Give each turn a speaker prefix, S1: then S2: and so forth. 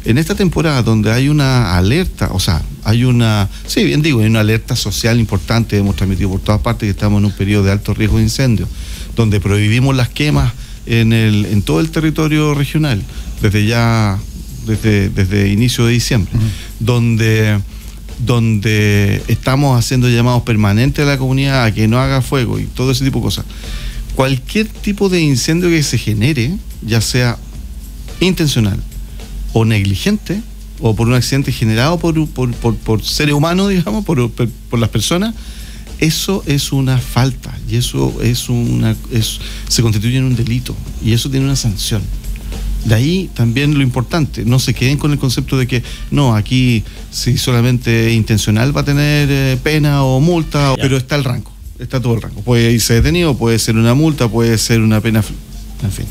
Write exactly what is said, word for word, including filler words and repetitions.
S1: En esta temporada donde hay una alerta, o sea, hay una, sí, bien digo, hay una alerta social importante, hemos transmitido por todas partes que estamos en un periodo de alto riesgo de incendio, donde prohibimos las quemas en el en todo el territorio regional, desde ya, desde, desde inicio de diciembre, uh-huh. donde, donde estamos haciendo llamados permanentes a la comunidad a que no haga fuego y todo ese tipo de cosas. Cualquier tipo de incendio que se genere, ya sea intencional o negligente, o por un accidente generado por, por, por, por seres humanos, digamos, por, por, por las personas, eso es una falta, y eso es una es, se constituye en un delito, y eso tiene una sanción. De ahí también lo importante, no se queden con el concepto de que no, aquí si solamente es intencional va a tener eh, pena o multa, pero está el rango, está todo el rango. Puede irse detenido, puede ser una multa, puede ser una pena, en fin.